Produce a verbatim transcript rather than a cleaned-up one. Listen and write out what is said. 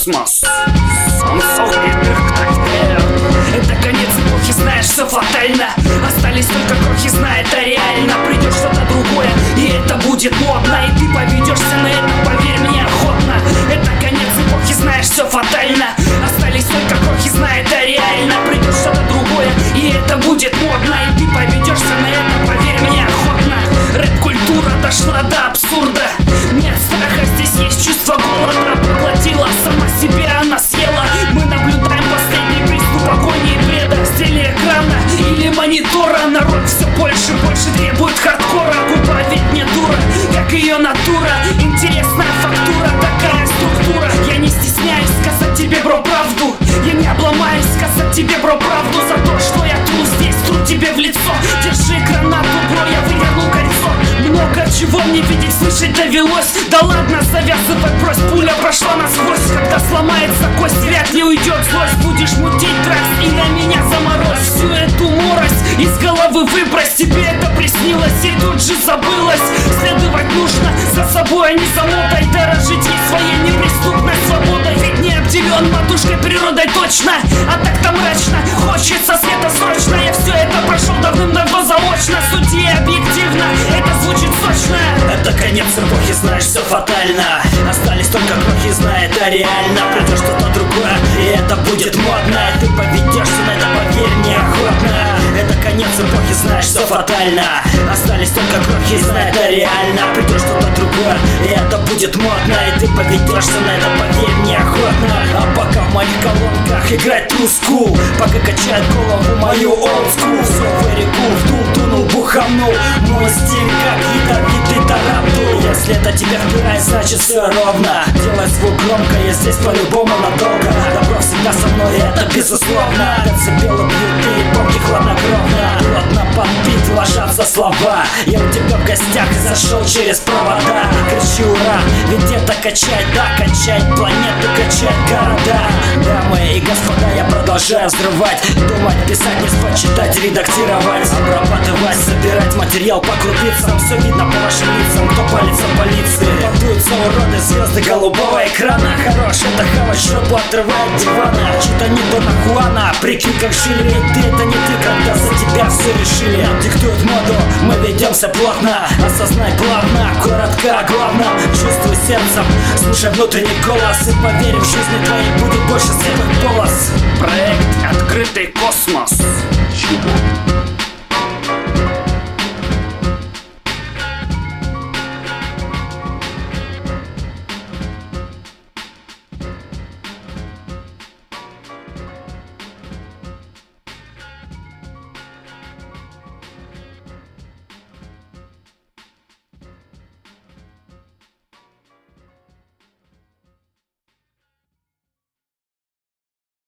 космос. Самсунг и Дырктахтер. Это конец эпохи, знаешь, все фатально. Остались только крохи, знай, это реально. Придет что-то другое, и это будет модно. И ты поведешься на это, поверь мне, охотно. Это конец эпохи, знаешь, все фатально. Остались только крохи, знай, это реально. Придет что-то другое, и это будет модно. И ты поведешься на это, поверь мне, охотно. Рэп-культура дошла до абсурда. Нет страха, здесь есть чувство голода. Поглотила сама себя, она съела. Мы наблюдаем последний приступ агонии и бреда. С телеэкрана или монитора народ все больше, больше требует хардкора. Губа ведь не дура, как ее натура. Интересная фактура, такая структура. Я не стесняюсь сказать тебе, бро, правду. Я не обломаюсь сказать тебе, бро, правду. За то, что я тру здесь, тру тебе в лицо. Держи гранату, бро, я выверну кольцо. Много чего мне видеть, слышать довелось. Да ладно, завязывай, брось, пуля прошла насквозь. Когда сломается кость, вряд ли уйдет злость. Будешь мутить дракс и на меня заморозь. Всю эту морость из головы выбрось. Тебе это приснилось и тут же забылось. Следовать нужно за собой, а не за модой. Дорожить ей своей неприступной свободой. Ведь не обделен матушкой природой точно. А так-то мрачно, хочется света срочно. Я все это прошел давным-давно заочно. Суди объективно, это звучит сочно. Это конец эпохи, знаешь, все фатально. Остались только крохи, знай, это реально. Придет что-то другое, и это будет модно. И ты поведешься на это, поверь мне, охотно. Это конец эпохи, знаешь, все фатально. Остались только крохи, знай, это реально. Придет что-то другое, и это будет модно. И ты поведешься на это, поверь мне, охотно. А пока в моих колонках играет true school, пока качает голову мою old school. Все very cool, вдул, тунул, буханул. Мой стиль как ядовитый тарантул. Если это тебя впирает, значит все ровно. Делай звук громко, я здесь по-любому надолго. Добро всегда со мной, это безусловно. Децибелы бьют и помни хладнокровно. Плотно под бит ложатся слова. Я у тебя в гостях и зашел через провода. Кричи ура, ведь это качает, да, качает планету, качает города. Дамы и господа, я продолжаю взрывать. Думать, писать, не спать, читать, редактировать, обрабатывать, собирать материал по крупицам. Все видно по вашим лицам, кто палится полиции. Подуются уроды, звезды голубого экрана. Хорош, это хавать, жопу отрывает дивана. Что-то не то нахуана, прикинь, как жили. Ты это не ты, когда за тебя все решили. Диктуют моду, мы ведемся плотно. Осознай плавно, коротко, главное чувствуй сердцем, слушай внутренний голос. И поверь, в жизни твоей будет больше светлых полос. Проект «Открытый космос». Чего?